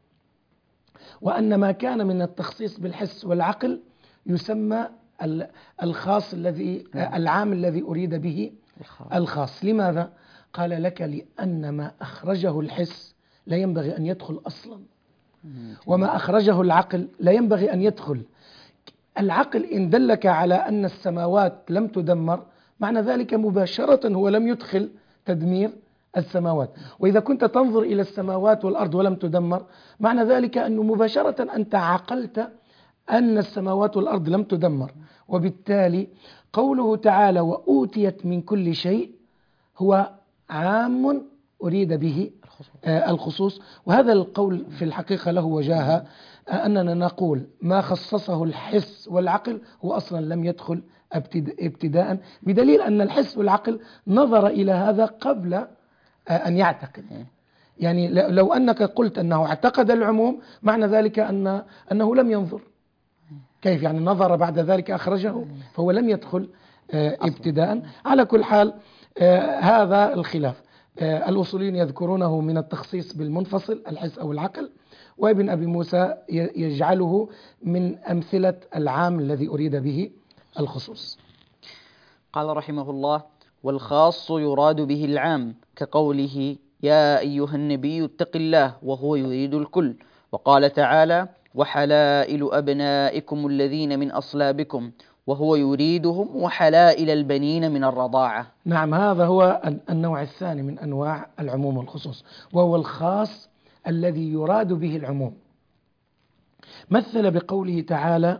وأن ما كان من التخصيص بالحس والعقل يسمى الخاص الذي العام الذي أريد به الخاص. لماذا؟ قال لك: لأن ما أخرجه الحس لا ينبغي أن يدخل أصلا، وما أخرجه العقل لا ينبغي أن يدخل. العقل إن دلك على أن السماوات لم تدمر، معنى ذلك مباشرة هو لم يدخل تدمير السماوات. وإذا كنت تنظر إلى السماوات والأرض ولم تدمر، معنى ذلك أنه مباشرة أنت عقلت أن السماوات والأرض لم تدمر. وبالتالي قوله تعالى: وأوتيت من كل شيء هو عام أريد به الخصوص. وهذا القول في الحقيقة له وجاهة، أننا نقول ما خصصه الحس والعقل هو أصلا لم يدخل ابتداء، بدليل أن الحس والعقل نظر إلى هذا قبل أن يعتقد. يعني لو أنك قلت أنه اعتقد العموم، معنى ذلك أن أنه لم ينظر. كيف يعني نظر بعد ذلك أخرجه؟ فهو لم يدخل ابتداء. على كل حال هذا الخلاف. الأصوليين يذكرونه من التخصيص بالمنفصل الحس أو العقل، وابن أبي موسى يجعله من أمثلة العام الذي أريد به الخصوص. قال رحمه الله: والخاص يراد به العام، كقوله: يا أيها النبي اتق الله، وهو يريد الكل. وقال تعالى: وحلائل أبنائكم الذين من أصلابكم، وهو يريدهم وحلائل البنين من الرضاعة. نعم، هذا هو النوع الثاني من أنواع العموم والخصوص، وهو الخاص الذي يراد به العموم. مثل بقوله تعالى: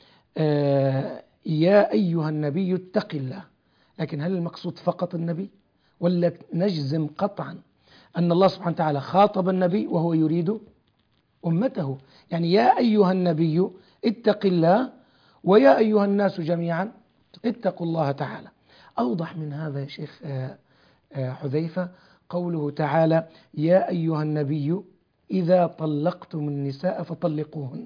آه يا أيها النبي اتق الله. لكن هل المقصود فقط النبي، ولا نجزم قطعا أن الله سبحانه وتعالى خاطب النبي وهو يريد أمته؟ يعني يا أيها النبي اتق الله، ويا أيها الناس جميعا اتقوا الله تعالى. أوضح من هذا يا شيخ حذيفة قوله تعالى: يا أيها النبي إذا طلقتم النساء فطلقوهن.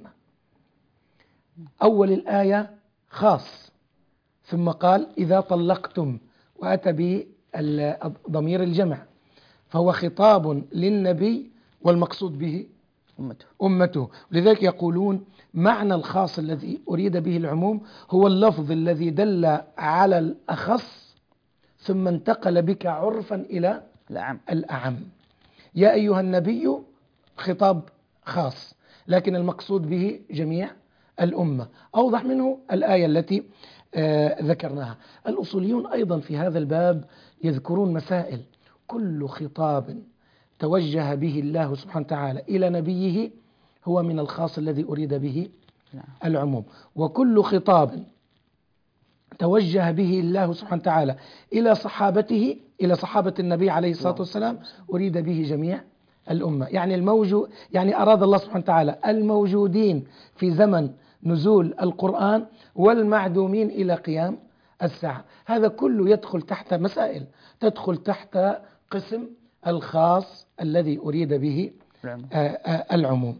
أول الآية خاص، ثم قال إذا طلقتم، وأتى بضمير الجمع، فهو خطاب للنبي والمقصود به أمته. أمته. لذلك يقولون معنى الخاص الذي أريد به العموم هو اللفظ الذي دل على الأخص ثم انتقل بك عرفا إلى الأعم. الأعم. يا أيها النبي خطاب خاص، لكن المقصود به جميع الأمة. أوضح منه الآية التي آه ذكرناها. الأصوليون أيضا في هذا الباب يذكرون مسائل. كل خطاب توجه به الله سبحانه وتعالى إلى نبيه هو من الخاص الذي أريد به العموم، وكل خطاب توجه به الله سبحانه وتعالى إلى صحابته، إلى صحابة النبي عليه الصلاة والسلام، أريد به جميع الأمة. يعني الموجود يعني أراد الله سبحانه وتعالى الموجودين في زمن نزول القرآن والمعدومين إلى قيام الساعة. هذا كله يدخل تحت مسائل، تدخل تحت قسم الخاص الذي أريد به العموم.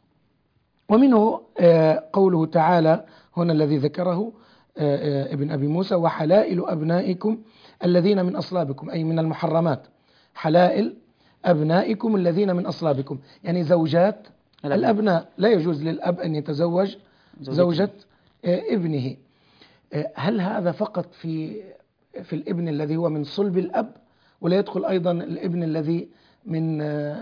ومنه قوله تعالى هنا الذي ذكره ابن أبي موسى: وحلائل أبنائكم الذين من أصلابكم، أي من المحرمات. حلائل أبنائكم الذين من أصلابكم يعني زوجات الأبناء. الأبناء لا يجوز للأب أن يتزوج زوجة ابنه. هل هذا فقط في في الابن الذي هو من صلب الأب، ولا يدخل أيضا الابن الذي من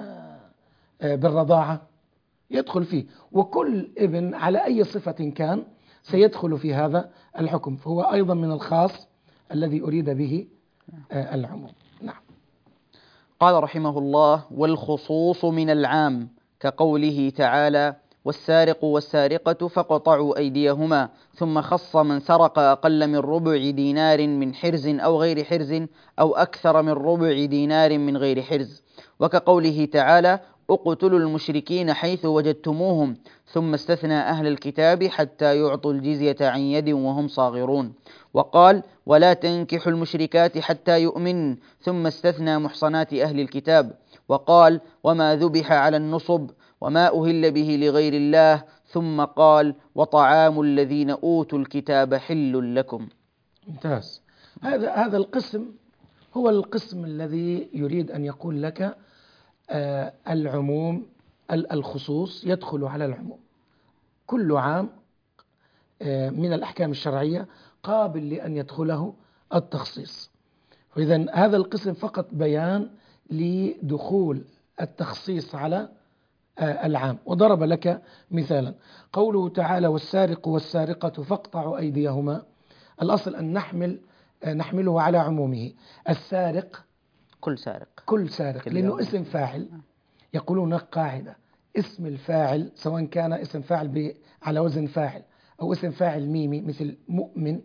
بالرضاعة؟ يدخل فيه، وكل ابن على أي صفة كان سيدخل في هذا الحكم، فهو أيضا من الخاص الذي أريد به العموم. نعم. قال رحمه الله: والخصوص من العام كقوله تعالى: والسارق والسارقة فاقطعوا أيديهما، ثم خص من سرق أقل من ربع دينار من حرز أو غير حرز أو أكثر من ربع دينار من غير حرز. وكقوله تعالى: اقتلوا المشركين حيث وجدتموهم، ثم استثنى أهل الكتاب حتى يعطوا الجزية عن يد وهم صاغرون. وقال: ولا تنكحوا المشركات حتى يؤمن، ثم استثنى محصنات أهل الكتاب. وقال: وما ذبح على النصب وما أهل به لغير الله، ثم قال: وطعام الذين أوتوا الكتاب حل لكم. ممتاز. هذا هذا القسم هو القسم الذي يريد أن يقول لك آه العموم الخصوص يدخل على العموم. كل عام آه من الأحكام الشرعية قابل لأن يدخله التخصيص. فإذا هذا القسم فقط بيان لدخول التخصيص على آه العام. وضرب لك مثالا قوله تعالى: والسارق والسارقة فاقطعوا أيديهما. الأصل أن نحمل آه نحمله على عمومه. السارق كل سارق كل سارق لأنه اسم فاعل. يقولون قاعدة: اسم الفاعل سواء كان اسم فاعل على وزن فاعل أو اسم فاعل ميمي مثل مؤمن،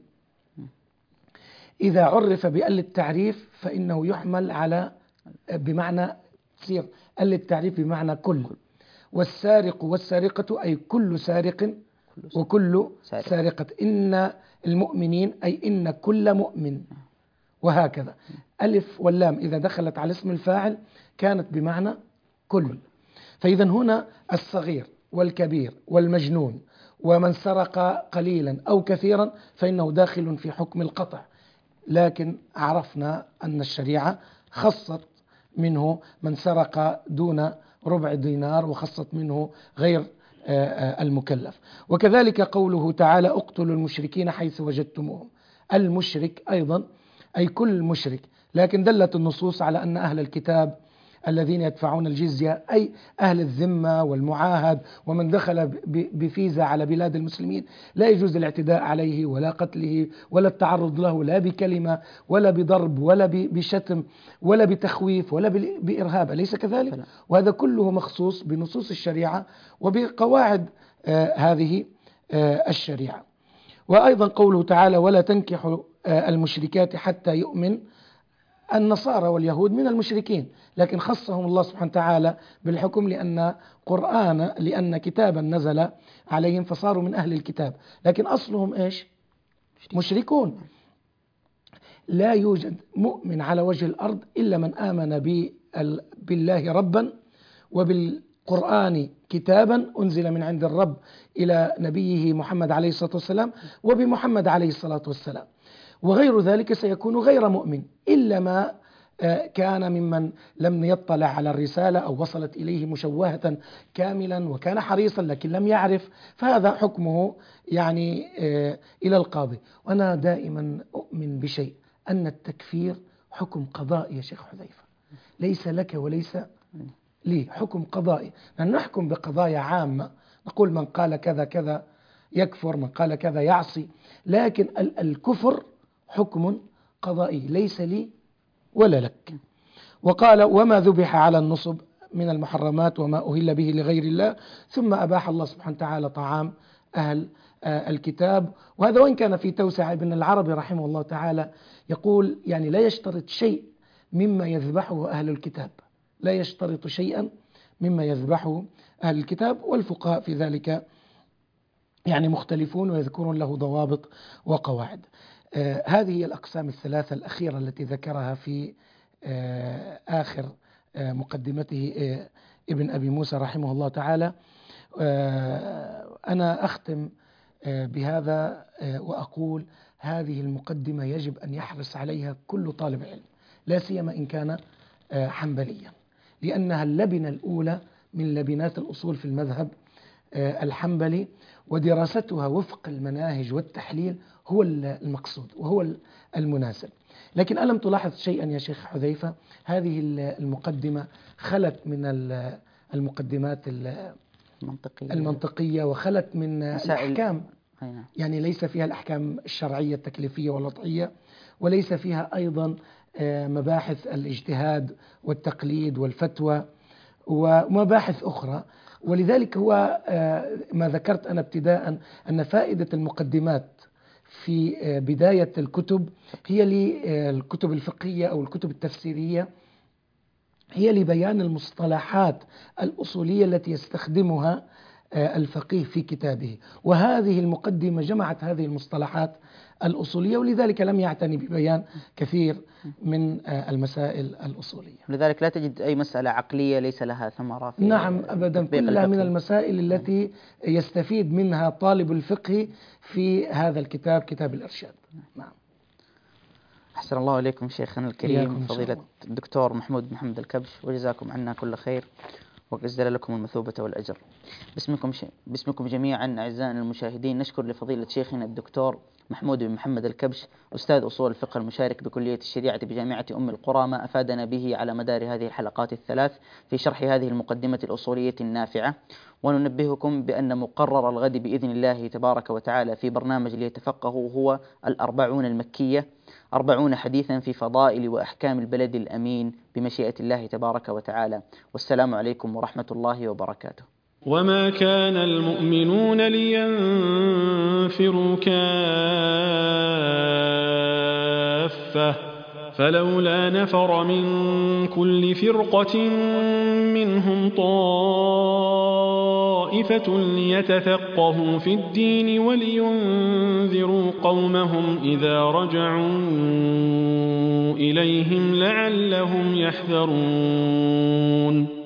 إذا عرف بأل التعريف فإنه يحمل على بمعنى تصير أل التعريف بمعنى كل. والسارق والسارقة أي كل سارق وكل سارقة. إن المؤمنين أي إن كل مؤمن، وهكذا. ألف واللام إذا دخلت على اسم الفاعل كانت بمعنى كل. فإذا هنا الصغير والكبير والمجنون ومن سرق قليلا أو كثيرا فإنه داخل في حكم القطع. لكن عرفنا أن الشريعة خصت منه من سرق دون ربع دينار، وخصت منه غير المكلف. وكذلك قوله تعالى: اقتلوا المشركين حيث وجدتموهم. المشرك أيضا أي كل مشرك، لكن دلت النصوص على أن أهل الكتاب الذين يدفعون الجزية أي أهل الذمة والمعاهد ومن دخل بفيزا على بلاد المسلمين لا يجوز الاعتداء عليه ولا قتله ولا التعرض له لا بكلمة ولا بضرب ولا بشتم ولا بتخويف ولا بإرهاب، أليس كذلك؟ وهذا كله مخصوص بنصوص الشريعة وبقواعد آه هذه آه الشريعة. وأيضا قوله تعالى: ولا تنكحوا آه المشركات حتى يؤمن. النصارى واليهود من المشركين، لكن خصهم الله سبحانه وتعالى بالحكم لأن قرآن لأن كتابا نزل عليهم فصاروا من أهل الكتاب، لكن أصلهم إيش؟ مشركون. لا يوجد مؤمن على وجه الأرض إلا من آمن بالله ربا وبالقرآن كتابا أنزل من عند الرب إلى نبيه محمد عليه الصلاة والسلام وبمحمد عليه الصلاة والسلام، وغير ذلك سيكون غير مؤمن إلا ما كان ممن لم يطلع على الرسالة أو وصلت إليه مشوهة كاملا وكان حريصا لكن لم يعرف، فهذا حكمه يعني إلى القاضي. وأنا دائما أؤمن بشيء، أن التكفير حكم قضائي يا شيخ حذيفة، ليس لك وليس لي، حكم قضائي. نحكم بقضايا عامة، نقول من قال كذا كذا يكفر، من قال كذا يعصي، لكن الكفر حكم قضائي ليس لي ولا لك. وقال: وما ذبح على النصب من المحرمات وما أهل به لغير الله، ثم أباح الله سبحانه وتعالى طعام أهل الكتاب. وهذا وإن كان في توسعة. ابن العربي رحمه الله تعالى يقول يعني لا يشترط شيء مما يذبحه أهل الكتاب، لا يشترط شيئا مما يذبحه أهل الكتاب، والفقهاء في ذلك يعني مختلفون ويذكرون له ضوابط وقواعد. آه هذه هي الأقسام الثلاثة الأخيرة التي ذكرها في آه آخر آه مقدمته آه ابن أبي موسى رحمه الله تعالى. آه أنا أختم آه بهذا آه وأقول هذه المقدمة يجب أن يحرص عليها كل طالب علم، لا سيما إن كان آه حنبليا، لأنها اللبنة الأولى من لبنات الأصول في المذهب آه الحنبلي، ودراستها وفق المناهج والتحليل هو المقصود وهو المناسب. لكن ألم تلاحظ شيئا يا شيخ حذيفة؟ هذه المقدمة خلت من المقدمات المنطقية, المنطقية وخلت من الأحكام، يعني ليس فيها الأحكام الشرعية التكليفية والوضعية، وليس فيها أيضا مباحث الاجتهاد والتقليد والفتوى ومباحث أخرى. ولذلك هو ما ذكرت أنا ابتداء أن فائدة المقدمات في بداية الكتب هي للكتب الفقهية أو الكتب التفسيرية، هي لبيان المصطلحات الأصولية التي يستخدمها الفقيه في كتابه، وهذه المقدمة جمعت هذه المصطلحات الأصولية، ولذلك لم يعتني ببيان كثير من المسائل الأصولية. لذلك لا تجد أي مسألة عقلية ليس لها ثمرة في نعم أبدا، كلها من المسائل التي يستفيد منها طالب الفقه في هذا الكتاب، كتاب الإرشاد. نعم. أحسن الله إليكم شيخنا الكريم فضيلة الدكتور محمود محمد الكبش، وجزاكم عنا كل خير وجزل لكم المثوبة والأجر. باسمكم, ش... باسمكم جميعا أعزائنا المشاهدين نشكر لفضيلة شيخنا الدكتور محمود بن محمد الكبش أستاذ أصول الفقه المشارك بكلية الشريعة بجامعة أم القرى ما أفادنا به على مدار هذه الحلقات الثلاث في شرح هذه المقدمة الأصولية النافعة. وننبهكم بأن مقرر الغد بإذن الله تبارك وتعالى في برنامج ليتفقهوا هو الأربعون المكية، أربعون حديثا في فضائل وأحكام البلد الأمين بمشيئة الله تبارك وتعالى. والسلام عليكم ورحمة الله وبركاته. وما كان المؤمنون لينفروا كافة فلولا نفر من كل فرقة منهم طائفة ليتفقهوا في الدين ولينذروا قومهم إذا رجعوا إليهم لعلهم يحذرون.